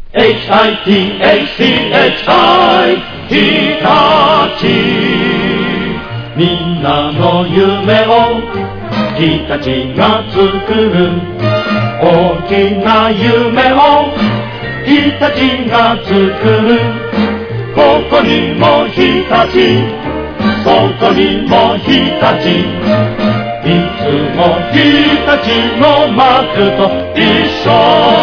HITACHI 日立、みんなの夢を日立が作る、大きな夢を日立が作る。ここにも日立、そこにも日立、いつも日立のマークと一緒